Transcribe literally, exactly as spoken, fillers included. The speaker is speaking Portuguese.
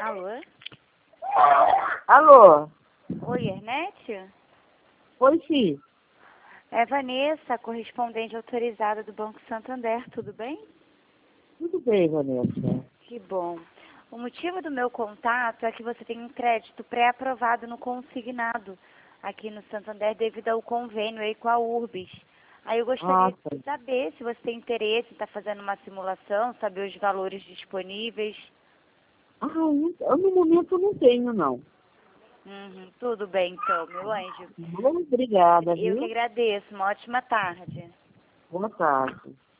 Alô? Alô? Oi, Ernete? Oi, sim. É Vanessa, correspondente autorizada do Banco Santander, tudo bem? Tudo bem, Vanessa. Que bom. O motivo do meu contato é que você tem um crédito pré-aprovado no consignado aqui no Santander devido ao convênio aí com a Urbis. Aí eu gostaria Ah, tá. de saber se você tem interesse em estar fazendo uma simulação, saber os valores disponíveis. Ah, eu, no momento não tenho, não. Uhum, tudo bem então, meu anjo. Muito obrigada, Eu que viu? agradeço. Uma ótima tarde. Boa tarde.